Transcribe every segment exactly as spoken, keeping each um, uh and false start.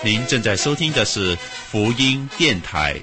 您正在收听的是福音电台。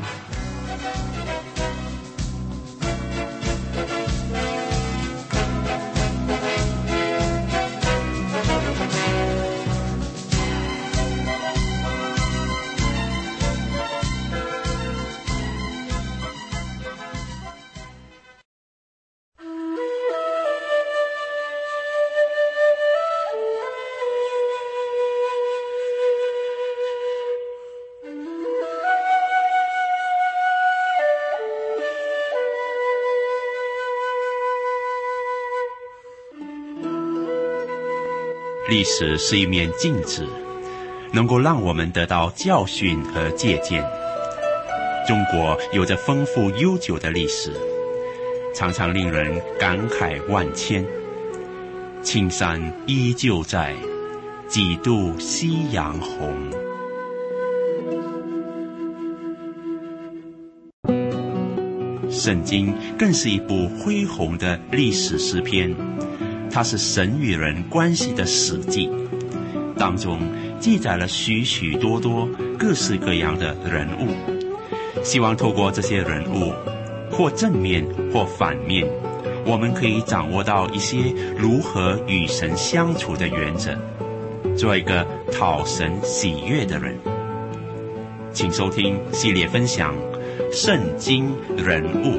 历史是一面镜子，能够让我们得到教训和借鉴。中国有着丰富悠久的历史，常常令人感慨万千。青山依旧在，几度夕阳红。圣经更是一部恢宏的历史诗篇，它是神与人关系的史记，当中记载了许许多多各式各样的人物，希望透过这些人物，或正面或反面，我们可以掌握到一些如何与神相处的原则，做一个讨神喜悦的人。请收听系列分享《圣经人物》。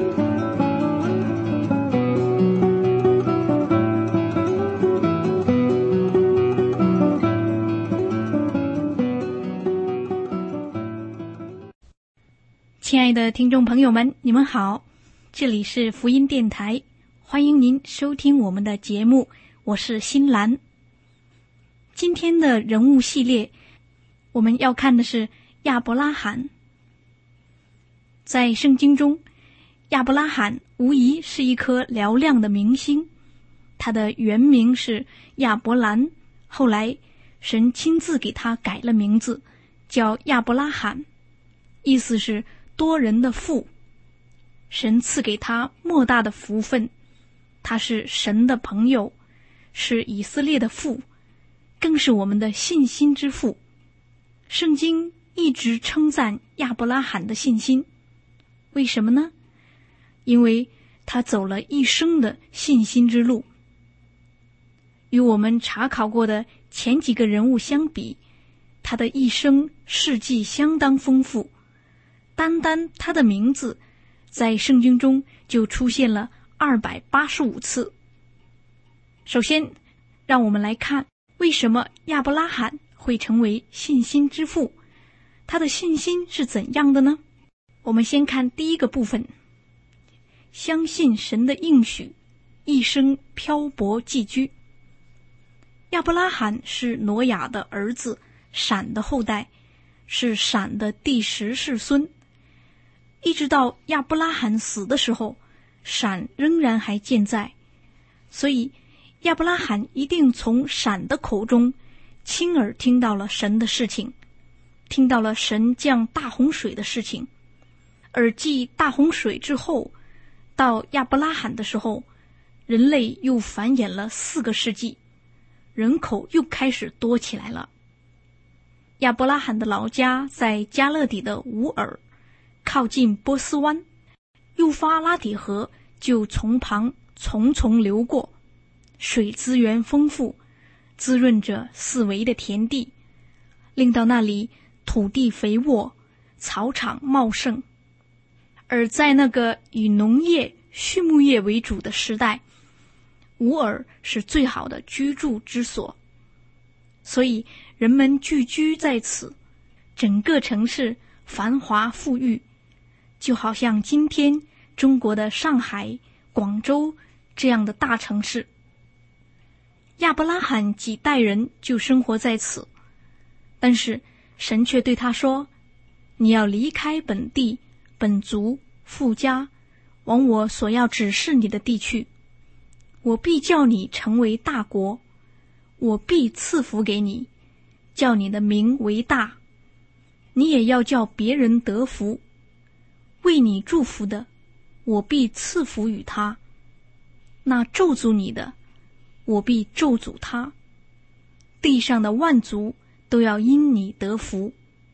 亲爱的听众朋友们，你们好，这里是福音电台，欢迎您收听我们的节目，我是新兰。今天的人物系列，我们要看的是亚伯拉罕。在圣经中，亚伯拉罕无疑是一颗嘹亮的明星，他的原名是亚伯兰，后来神亲自给他改了名字，叫亚伯拉罕，意思是多人的父。神赐给他莫大的福分，他是神的朋友，是以色列的父，更是我们的信心之父。圣经一直称赞亚伯拉罕的信心，为什么呢？因为他走了一生的信心之路。与我们查考过的前几个人物相比，他的一生事迹相当丰富，单单他的名字在圣经中就出现了二百八十五次。首先，让我们来看为什么亚伯拉罕会成为信心之父，他的信心是怎样的呢？我们先看第一个部分，相信神的应许，一生漂泊寄居。亚伯拉罕是挪亚的儿子闪的后代，是闪的第十世孙。一直到亚伯拉罕死的时候，闪仍然还健在，所以亚伯拉罕一定从闪的口中亲耳听到了神的事情，听到了神降大洪水的事情。而继大洪水之后，到亚伯拉罕的时候，人类又繁衍了四个世纪，人口又开始多起来了。亚伯拉罕的老家在加勒底的乌尔，靠近波斯湾，幼发拉底河就从旁重重流过，水资源丰富，滋润着四围的田地，令到那里土地肥沃，草场茂盛。而在那个以农业、畜牧业为主的时代，乌尔是最好的居住之所，所以人们聚居在此，整个城市繁华富裕，就好像今天中国的上海、广州这样的大城市。亚伯拉罕几代人就生活在此，但是神却对他说，你要离开本地、本族、父家，往我所要指示你的地去。我必叫你成为大国，我必赐福给你，叫你的名为大，你也要叫别人得福。为你祝福的，我必赐福与他；那咒诅你的，我必咒诅他。地上的万族都要因你得福。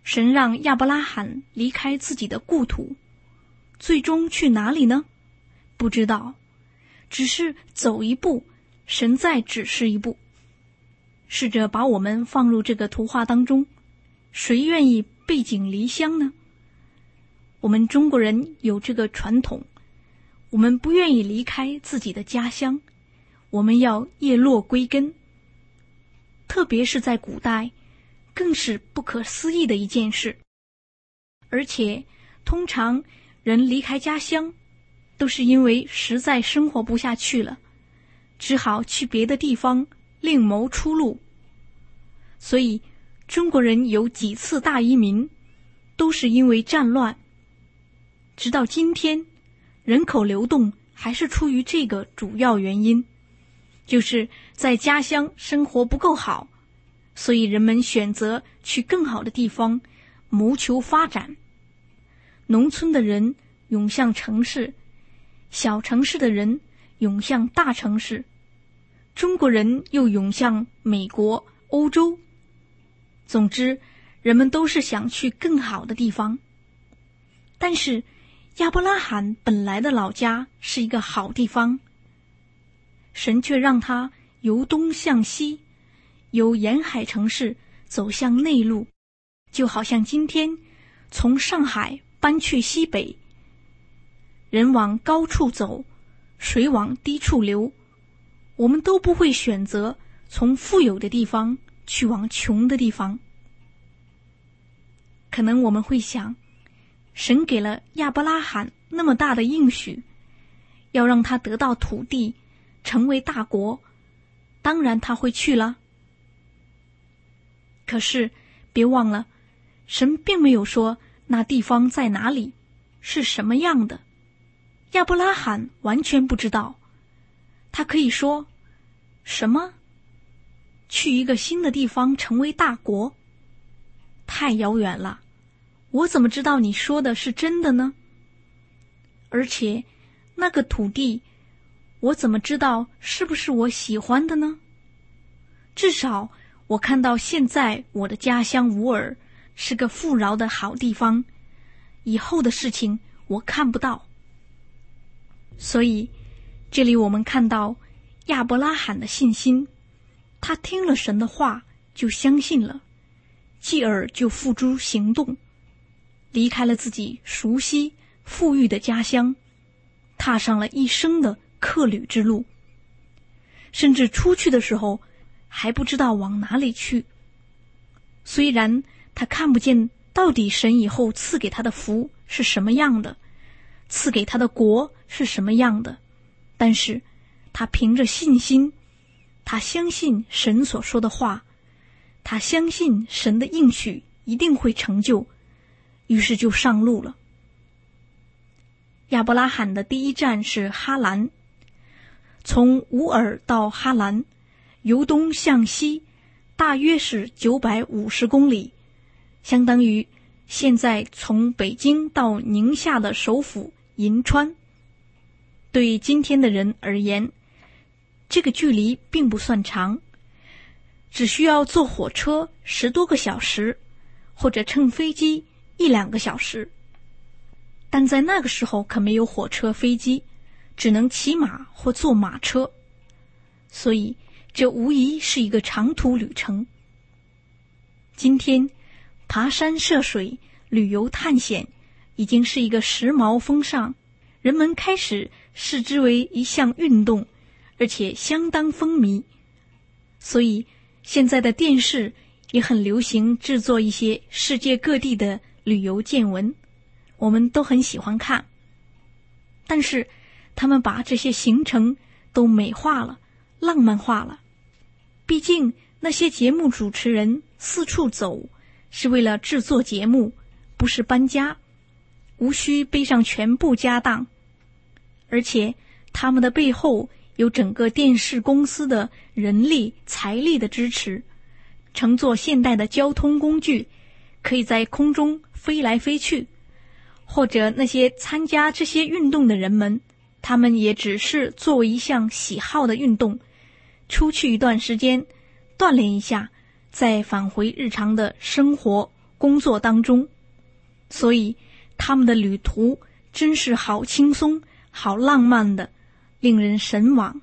神让亚伯拉罕离开自己的故土，最终去哪里呢？不知道，只是走一步，神再指示一步。试着把我们放入这个图画当中，谁愿意背井离乡呢？我们中国人有这个传统，我们不愿意离开自己的家乡，我们要叶落归根。特别是在古代，更是不可思议的一件事。而且通常人离开家乡都是因为实在生活不下去了，只好去别的地方另谋出路。所以中国人有几次大移民都是因为战乱，直到今天人口流动还是出于这个主要原因，就是在家乡生活不够好，所以人们选择去更好的地方谋求发展。农村的人涌向城市，小城市的人涌向大城市，中国人又涌向美国、欧洲。总之，人们都是想去更好的地方。但是亚伯拉罕本来的老家是一个好地方，神却让他由东向西，由沿海城市走向内陆，就好像今天从上海搬去西北，人往高处走，水往低处流，我们都不会选择从富有的地方去往穷的地方。可能我们会想，神给了亚伯拉罕那么大的应许，要让他得到土地，成为大国，当然他会去了。可是别忘了，神并没有说那地方在哪里，是什么样的。亚伯拉罕完全不知道。他可以说，什么？去一个新的地方成为大国？太遥远了，我怎么知道你说的是真的呢？而且那个土地，我怎么知道是不是我喜欢的呢？至少我看到现在我的家乡乌尔是个富饶的好地方，以后的事情我看不到。所以这里我们看到亚伯拉罕的信心，他听了神的话就相信了，继而就付诸行动，离开了自己熟悉富裕的家乡，踏上了一生的客旅之路，甚至出去的时候还不知道往哪里去。虽然他看不见到底神以后赐给他的福是什么样的，赐给他的国是什么样的，但是他凭着信心，他相信神所说的话，他相信神的应许一定会成就，于是就上路了。亚伯拉罕的第一站是哈兰，从乌尔到哈兰，由东向西，大约是九百五十公里，相当于现在从北京到宁夏的首府银川。对今天的人而言，这个距离并不算长，只需要坐火车十多个小时，或者乘飞机一两个小时。但在那个时候可没有火车飞机，只能骑马或坐马车，所以这无疑是一个长途旅程。今天爬山涉水、旅游探险已经是一个时髦风尚，人们开始视之为一项运动，而且相当风靡。所以现在的电视也很流行制作一些世界各地的旅游见闻，我们都很喜欢看。但是他们把这些行程都美化了，浪漫化了。毕竟那些节目主持人四处走是为了制作节目，不是搬家，无需背上全部家当。而且他们的背后有整个电视公司的人力财力的支持，乘坐现代的交通工具，可以在空中飞来飞去。或者那些参加这些运动的人们，他们也只是作为一项喜好的运动，出去一段时间锻炼一下，再返回日常的生活工作当中，所以他们的旅途真是好轻松、好浪漫的，令人神往。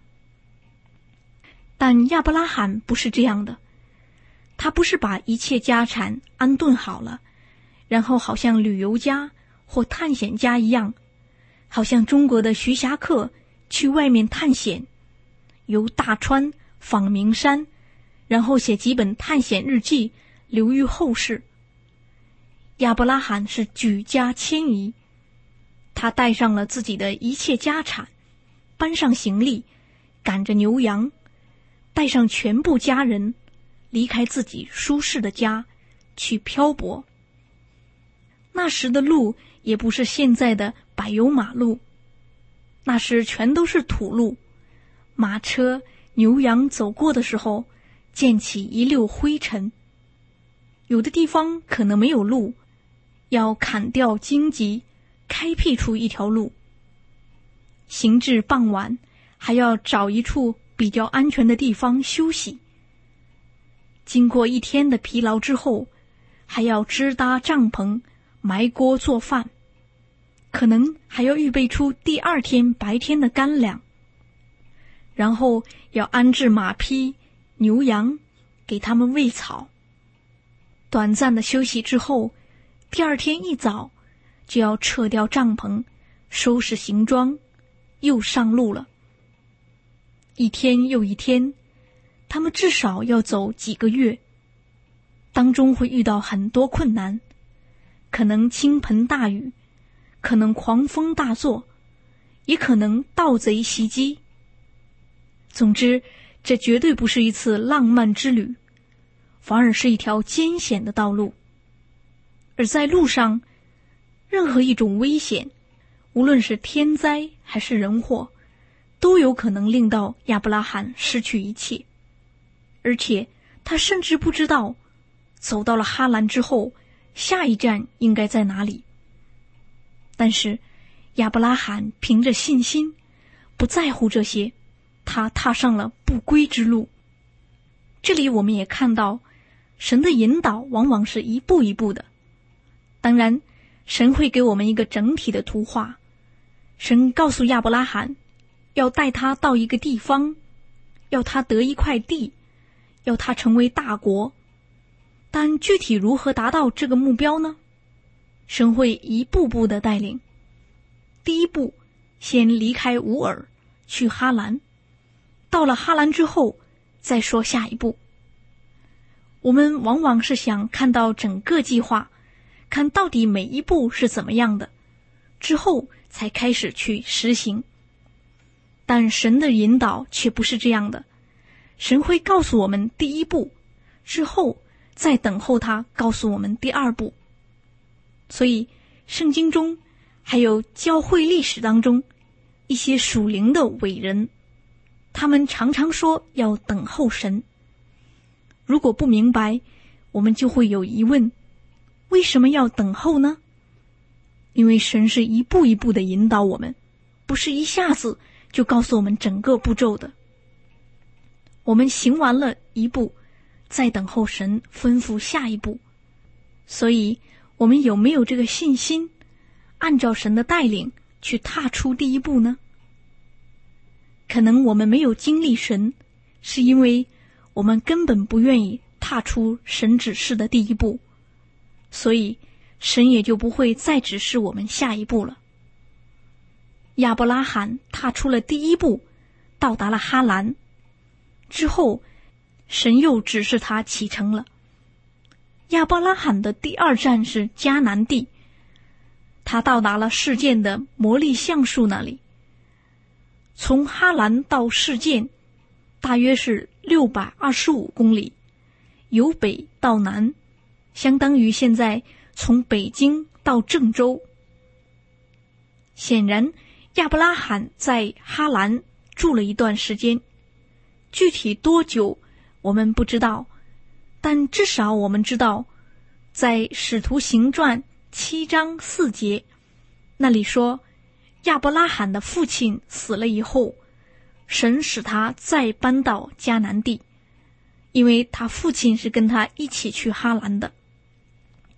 但亚伯拉罕不是这样的，他不是把一切家产安顿好了，然后好像旅游家或探险家一样，好像中国的徐霞客去外面探险，游大川，访名山，然后写几本探险日记留于后世。亚伯拉罕是举家迁移，他带上了自己的一切家产，搬上行李，赶着牛羊，带上全部家人，离开自己舒适的家，去漂泊。那时的路也不是现在的柏油马路，那时全都是土路，马车、牛羊走过的时候，溅起一溜灰尘。有的地方可能没有路，要砍掉荆棘，开辟出一条路。行至傍晚，还要找一处比较安全的地方休息。经过一天的疲劳之后，还要支搭帐篷，埋锅做饭，可能还要预备出第二天白天的干粮，然后要安置马匹、牛羊，给他们喂草。短暂的休息之后，第二天一早就要撤掉帐篷，收拾行装，又上路了。一天又一天，他们至少要走几个月，当中会遇到很多困难，可能倾盆大雨，可能狂风大作，也可能盗贼袭击。总之，这绝对不是一次浪漫之旅，反而是一条艰险的道路。而在路上，任何一种危险，无论是天灾还是人祸，都有可能令到亚伯拉罕失去一切。而且他甚至不知道走到了哈兰之后，下一站应该在哪里。但是亚伯拉罕凭着信心，不在乎这些，他踏上了不归之路。这里我们也看到，神的引导往往是一步一步的。当然，神会给我们一个整体的图画。神告诉亚伯拉罕，要带他到一个地方，要他得一块地，要他成为大国。但具体如何达到这个目标呢？神会一步步的带领。第一步，先离开乌尔，去哈兰。到了哈兰之后，再说下一步。我们往往是想看到整个计划，看到底每一步是怎么样的，之后才开始去实行。但神的引导却不是这样的，神会告诉我们第一步，之后再等候他告诉我们第二步。所以圣经中还有教会历史当中一些属灵的伟人，他们常常说要等候神。如果不明白，我们就会有疑问，为什么要等候呢？因为神是一步一步的引导我们，不是一下子就告诉我们整个步骤的。我们行完了一步，再等候神吩咐下一步。所以我们有没有这个信心，按照神的带领去踏出第一步呢？可能我们没有经历神，是因为我们根本不愿意踏出神指示的第一步，所以神也就不会再指示我们下一步了。亚伯拉罕踏出了第一步，到达了哈兰之后，神又指示他启程了。亚伯拉罕的第二站是迦南地，他到达了示剑的摩利橡树那里。从哈兰到示剑大约是六百二十五公里，由北到南，相当于现在从北京到郑州。显然亚伯拉罕在哈兰住了一段时间，具体多久我们不知道，但至少我们知道，在使徒行传七章四节那里说，亚伯拉罕的父亲死了以后，神使他再搬到迦南地，因为他父亲是跟他一起去哈兰的。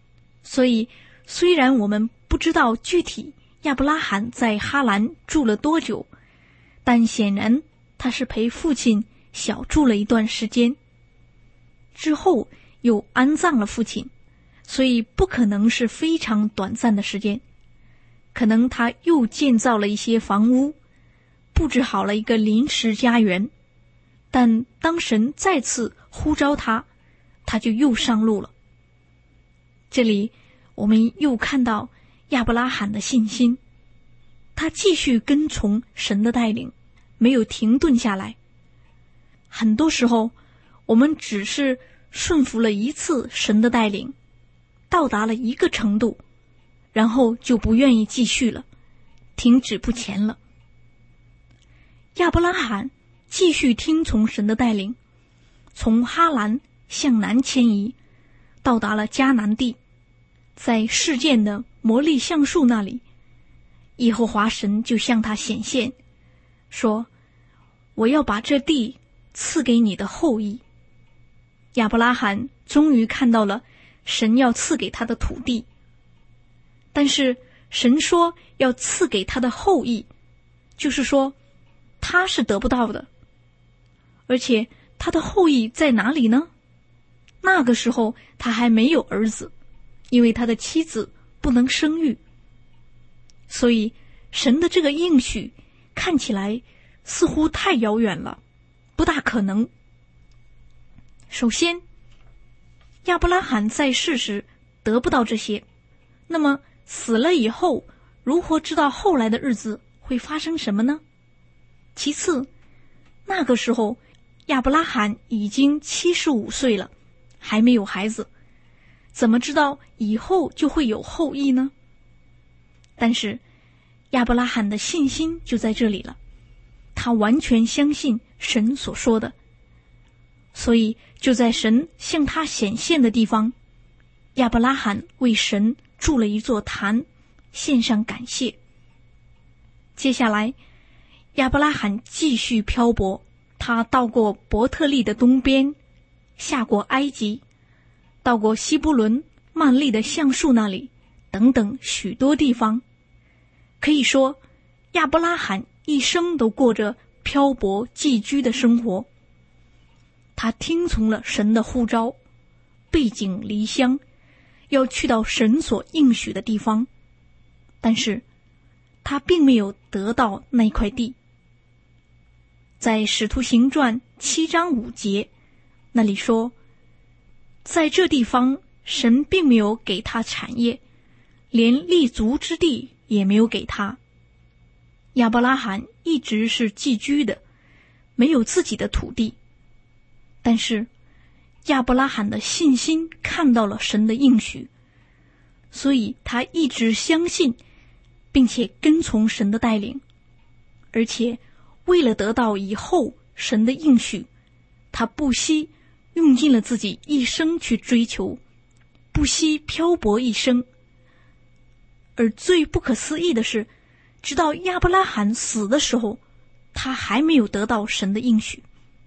所以虽然我们不知道具体亚伯拉罕在哈兰住了多久，但显然他是陪父亲小住了一段时间，之后又安葬了父亲，所以不可能是非常短暂的时间。可能他又建造了一些房屋，布置好了一个临时家园，但当神再次呼召他，他就又上路了。这里我们又看到亚伯拉罕的信心，他继续跟从神的带领，没有停顿下来。很多时候我们只是顺服了一次神的带领，到达了一个程度，然后就不愿意继续了，停止不前了。亚伯拉罕继续听从神的带领，从哈兰向南迁移，到达了迦南地，在示剑的摩利橡树那里，耶和华神就向他显现，说：我要把这地赐给你的后裔。亚伯拉罕终于看到了神要赐给他的土地，但是神说要赐给他的后裔，就是说他是得不到的。而且他的后裔在哪里呢？那个时候他还没有儿子，因为他的妻子不能生育。所以神的这个应许看起来似乎太遥远了，不大可能。首先，亚伯拉罕在世时得不到这些，那么死了以后，如何知道后来的日子会发生什么呢？其次，那个时候亚伯拉罕已经七十五岁了，还没有孩子，怎么知道以后就会有后裔呢？但是亚伯拉罕的信心就在这里了，他完全相信神所说的，所以就在神向他显现的地方，亚伯拉罕为神筑了一座坛，献上感谢。接下来亚伯拉罕继续漂泊，他到过伯特利的东边，下过埃及，到过希布伦、曼利的橡树那里，等等许多地方。可以说亚伯拉罕一生都过着漂泊寄居的生活。他听从了神的呼召，背井离乡，要去到神所应许的地方，但是他并没有得到那块地。在使徒行传七章五节那里说，在这地方神并没有给他产业，连立足之地也没有给他。亚伯拉罕一直是寄居的，没有自己的土地，但是亚伯拉罕的信心看到了神的应许，所以他一直相信并且跟从神的带领，而且为了得到以后神的应许，他不惜用尽了自己一生去追求，不惜漂泊一生。而最不可思议的是，直到亚伯拉罕死的时候，他还没有得到神的应许。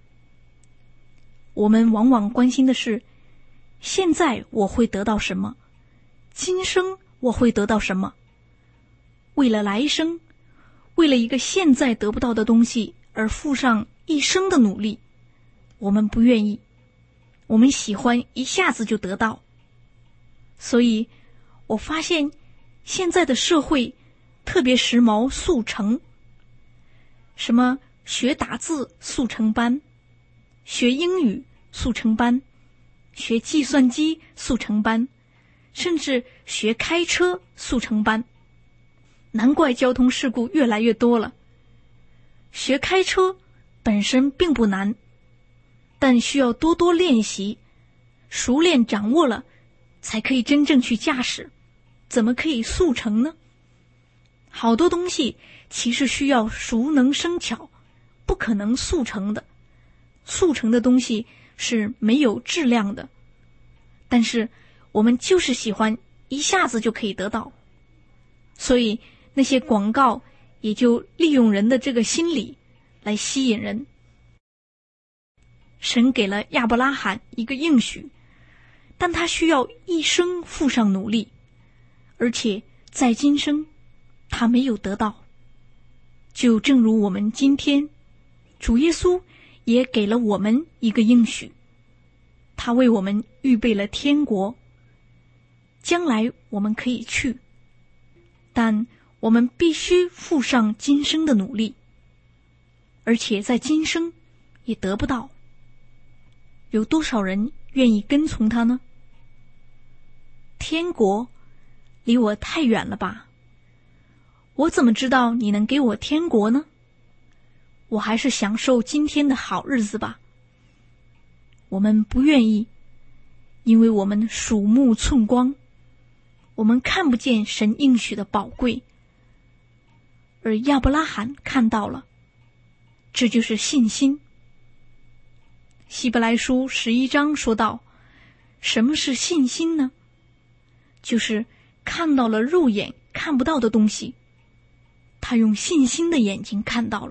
我们往往关心的是，现在我会得到什么？今生我会得到什么？为了来生，为了一个现在得不到的东西而付上一生的努力，我们不愿意。我们喜欢一下子就得到。所以我发现现在的社会特别时髦速成，什么学打字速成班，学英语速成班，学计算机速成班，甚至学开车速成班。难怪交通事故越来越多了。学开车本身并不难，但需要多多练习，熟练掌握了，才可以真正去驾驶。怎么可以速成呢？好多东西其实需要熟能生巧，不可能速成的。速成的东西是没有质量的，但是我们就是喜欢一下子就可以得到，所以那些广告也就利用人的这个心理来吸引人。神给了亚伯拉罕一个应许，但他需要一生付上努力。 而且在今生他没有得到。就正如我们今天，主耶稣也给了我们一个应许，他为我们预备了天国，将来我们可以去，但我们必须付上今生的努力，而且在今生也得不到。有多少人愿意跟从他呢？天国离我太远了吧？我怎么知道你能给我天国呢？我还是享受今天的好日子吧。我们不愿意，因为我们鼠目寸光，我们看不见神应许的宝贵，而亚伯拉罕看到了，这就是信心。希伯来书十一章说到，什么是信心呢？就是看到了肉眼看不到的东西，他用信心的眼睛看到了。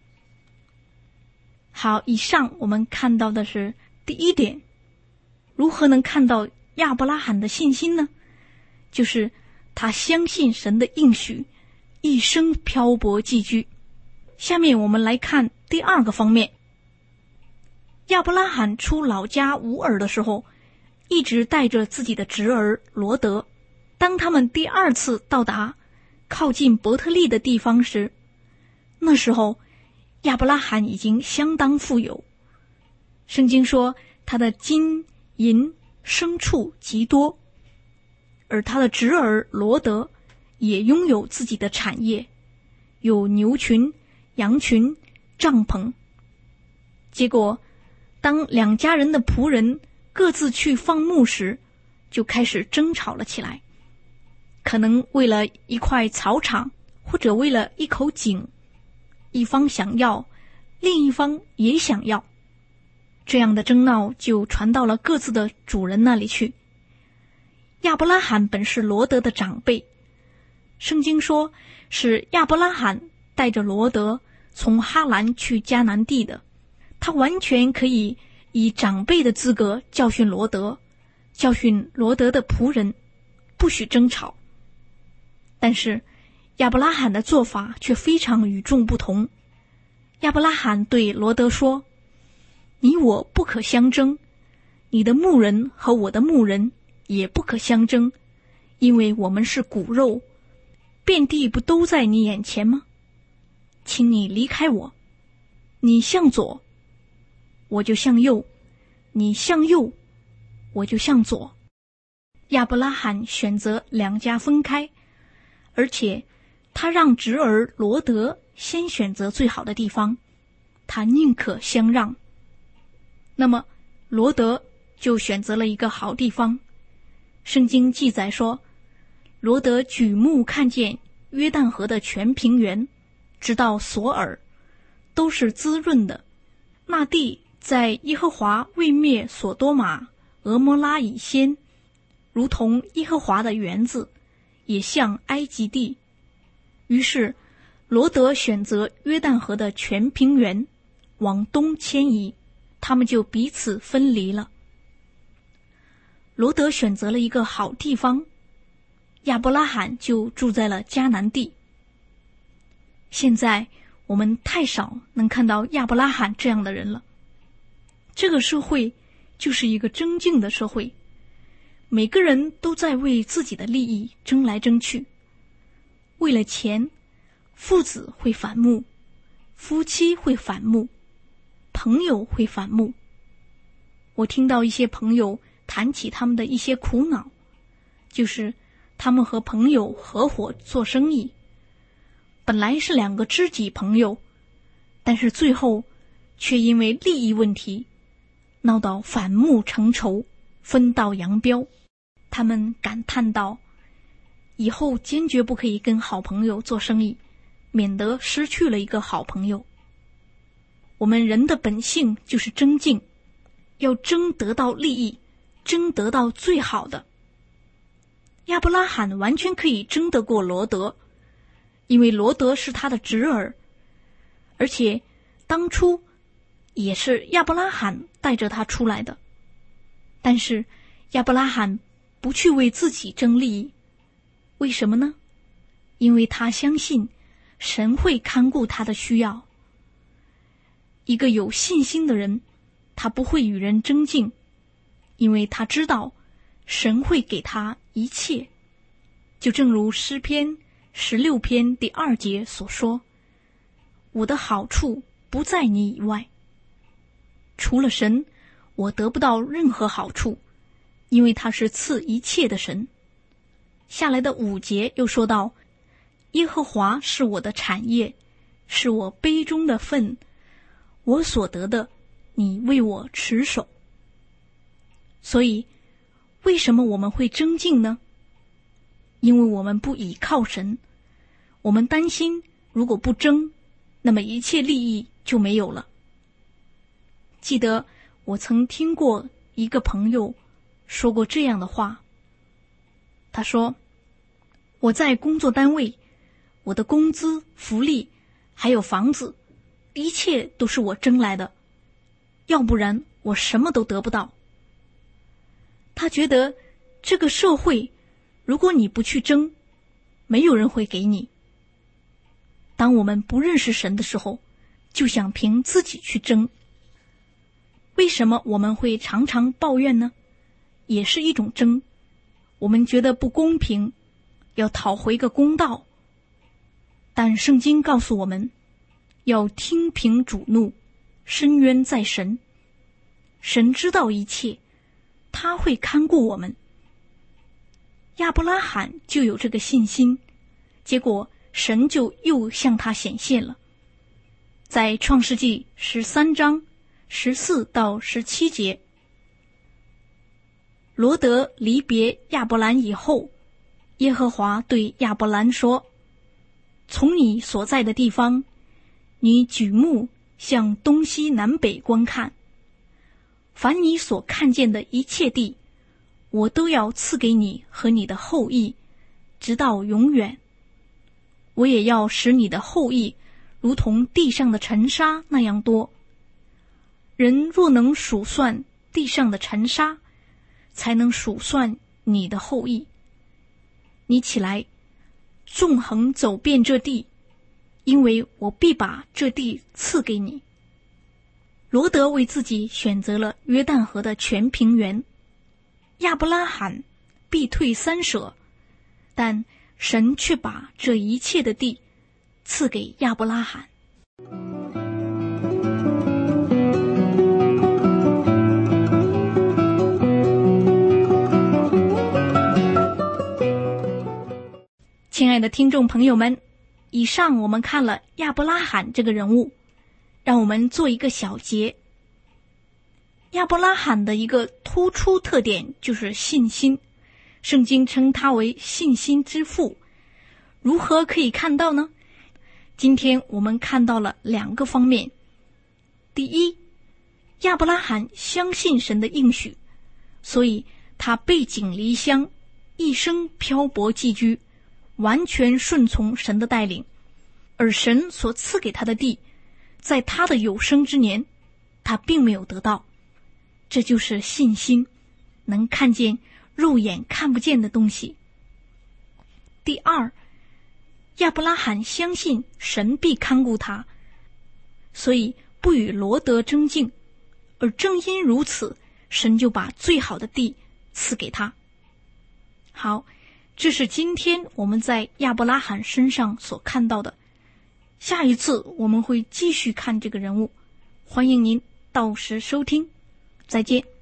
好，以上我们看到的是第一点，如何能看到亚伯拉罕的信心呢？就是他相信神的应许，一生漂泊寄居。下面我们来看第二个方面。亚伯拉罕出老家乌尔的时候，一直带着自己的侄儿罗德。当他们第二次到达靠近伯特利的地方时，那时候亚伯拉罕已经相当富有。圣经说他的金银牲畜极多，而他的侄儿罗德也拥有自己的产业，有牛群、羊群、帐篷。结果当两家人的仆人各自去放牧时，就开始争吵了起来，可能为了一块草场，或者为了一口井，一方想要，另一方也想要。这样的争闹就传到了各自的主人那里去。亚伯拉罕本是罗德的长辈，圣经说是亚伯拉罕带着罗德从哈兰去迦南地的，他完全可以以长辈的资格教训罗德，教训罗德的仆人，不许争吵。但是亚伯拉罕的做法却非常与众不同。亚伯拉罕对罗德说，你我不可相争，你的牧人和我的牧人也不可相争，因为我们是骨肉，遍地不都在你眼前吗？请你离开我，你向左我就向右，你向右我就向左。亚伯拉罕选择两家分开，而且他让侄儿罗德先选择最好的地方，他宁可相让。那么罗德就选择了一个好地方。圣经记载说，罗德举目看见约旦河的全平原，直到索尔，都是滋润的。那地在耶和华未灭所多玛、俄摩拉以先，如同耶和华的园子，也像埃及地。于是罗德选择约旦河的全平原，往东迁移，他们就彼此分离了。罗德选择了一个好地方，亚伯拉罕就住在了迦南地。现在我们太少能看到亚伯拉罕这样的人了。这个社会就是一个争竞的社会，每个人都在为自己的利益争来争去。为了钱，父子会反目，夫妻会反目，朋友会反目。我听到一些朋友谈起他们的一些苦恼，就是他们和朋友合伙做生意，本来是两个知己朋友，但是最后却因为利益问题闹到反目成仇，分道扬镳。他们感叹道，以后坚决不可以跟好朋友做生意，免得失去了一个好朋友。我们人的本性就是争竞，要争得到利益，争得到最好的。亚伯拉罕完全可以争得过罗德，因为罗德是他的侄儿，而且当初也是亚伯拉罕带着他出来的。但是亚伯拉罕不去为自己争利益， 为什么呢？因为他相信神会看顾他的需要。一个有信心的人，他不会与人争竞，因为他知道神会给他一切。就正如诗篇十六篇第二节所说，我的好处不在你以外。除了神，我得不到任何好处，因为他是赐一切的神。下来的五节又说到，耶和华是我的产业，是我杯中的分，我所得的，你为我持守。所以，为什么我们会争竞呢？因为我们不倚靠神，我们担心如果不争，那么一切利益就没有了。记得我曾听过一个朋友说过这样的话，他说，我在工作单位，我的工资、福利还有房子，一切都是我争来的，要不然我什么都得不到。他觉得这个社会，如果你不去争，没有人会给你。当我们不认识神的时候，就想凭自己去争。为什么我们会常常抱怨呢？也是一种争。我们觉得不公平，要讨回个公道。但圣经告诉我们，要听凭主怒，伸冤在神。神知道一切，他会看顾我们。亚伯拉罕就有这个信心，结果神就又向他显现了。在创世纪十三章十四到十七节，罗得离别亚伯兰以后，耶和华对亚伯兰说，从你所在的地方，你举目向东西南北观看，凡你所看见的一切地，我都要赐给你和你的后裔，直到永远。我也要使你的后裔如同地上的尘沙那样多。人若能数算地上的尘沙，才能数算你的后裔。你起来，纵横走遍这地，因为我必把这地赐给你。罗得为自己选择了约旦河的全平原，亚伯拉罕必退三舍，但神却把这一切的地赐给亚伯拉罕。亲爱的听众朋友们，以上我们看了亚伯拉罕这个人物，让我们做一个小结。亚伯拉罕的一个突出特点就是信心，圣经称他为信心之父。如何可以看到呢？今天我们看到了两个方面。第一，亚伯拉罕相信神的应许，所以他背井离乡，一生漂泊寄居，完全顺从神的带领，而神所赐给他的地，在他的有生之年，他并没有得到。这就是信心，能看见肉眼看不见的东西。第二，亚伯拉罕相信神必看顾他，所以不与罗得争竞，而正因如此，神就把最好的地赐给他。好，这是今天我们在亚伯拉罕身上所看到的。下一次我们会继续看这个人物，欢迎您到时收听。再见。